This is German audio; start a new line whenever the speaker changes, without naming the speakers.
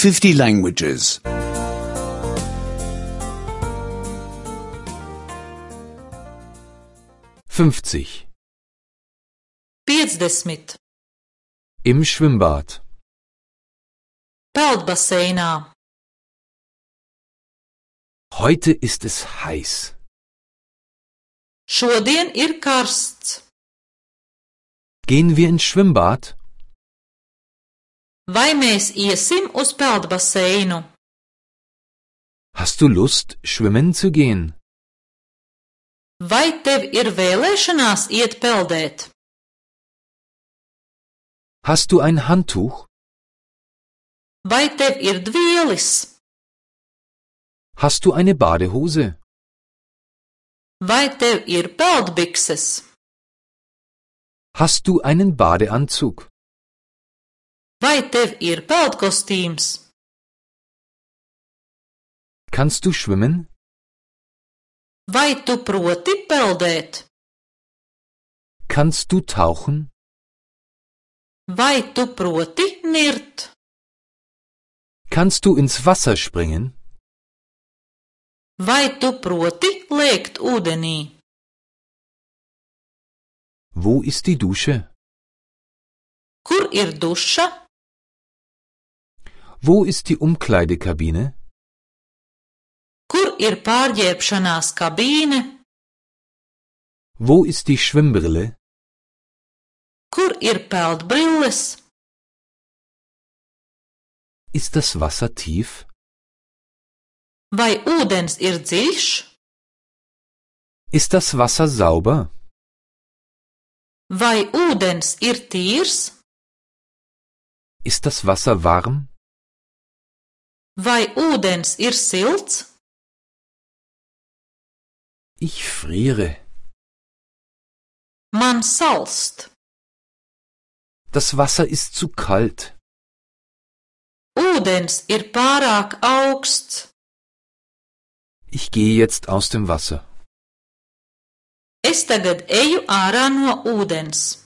50 languages.
50.
50.
Im Schwimmbad.
Peldbaseinā.
Heute ist es heiß.
Šodien ir karsts.
Gehen wir ins Schwimmbad?
Vai mēs iesim uz peldbaseinu?
Hast du Lust, schwimmen zu gehen?
Vai tev ir vēlēšanās iet peldēt?
Hast du ein Handtuch?
Vai tev ir dvielis?
Hast du eine Badehose?
Vai tev ir peldbikses?
Hast du einen Badeanzug?
Vai tev ir peldkostīms?
Kannst du schwimmen?
Vai tu proti peldēt?
Kannst du tauchen?
Vai tu proti nirt?
Kannst du ins Wasser springen?
Vai tu proti lēkt ūdenī?
Wo ist die Dusche?
Kur ir duša?
Wo ist die Umkleidekabine?
Kur ir pārģērbšanās kabīne?
Wo ist die Schwimmbrille?
Kur ir peldbrilles?
Ist das Wasser tief?
Vai ūdens ir dziļš?
Ist das Wasser sauber?
Vai ūdens ir tīrs?
Ist das Wasser warm?
Vai ūdens ir silts?
Ich friere.
Man salst.
Das Wasser ist zu kalt.
Ūdens ir pārāk augsts.
Ich gehe jetzt aus dem Wasser.
Es tagad eju ārā no ūdens.